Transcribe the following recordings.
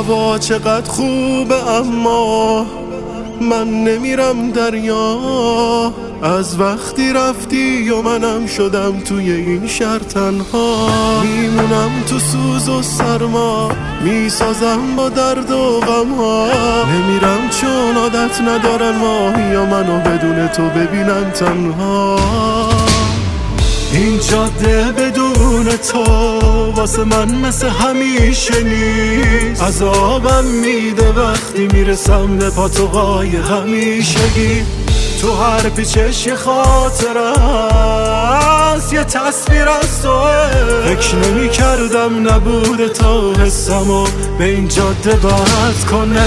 هوا چقدر خوبه اما من نمیرم دریا. از وقتی رفتی و منم شدم توی این شهر تنها. میمونم تو سوز و سرما، میسازم با درد و غم ها. نمیرم چون عادت ندارن ماهی یا منو بدون تو ببینن تنها. این جاده بدون تو واسه من مثل همیشه نیست. عذابم میده وقتی میرسم به پاتوقای همیشگی. تو هر پیچش یه خاطره است، یه تصویر از توه. فکر نمی کردم نبوده تا حسمو به این جاده بد کنه.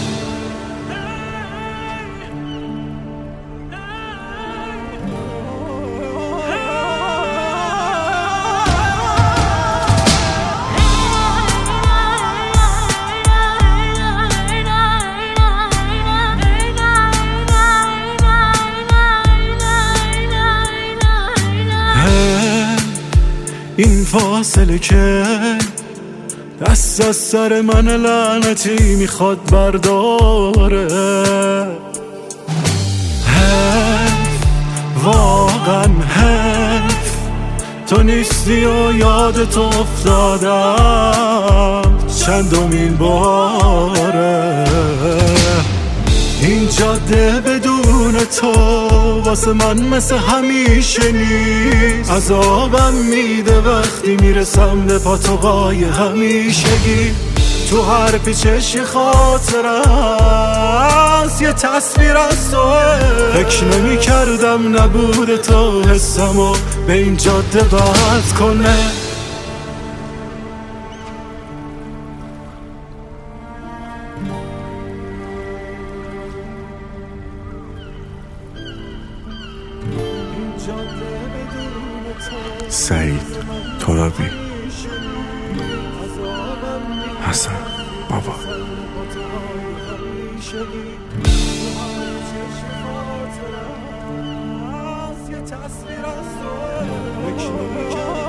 این فاصله که دست از سر من لعنتی میخواد برداره. حیف، واقعا حیف تو نیستی و یادت افتادم چندمین باره. این جاده بدون تو واسه من مثل همیشه نیست. عذابم میده وقتی میرسم به پاتوقای همیشگی. تو هر پیچش یه خاطره است، یه تصویر از توه. فکر نمی کردم نبوده تا حسمو به این جاده بد کنه. سعید ترابی، حسن بابا. تصویر از تو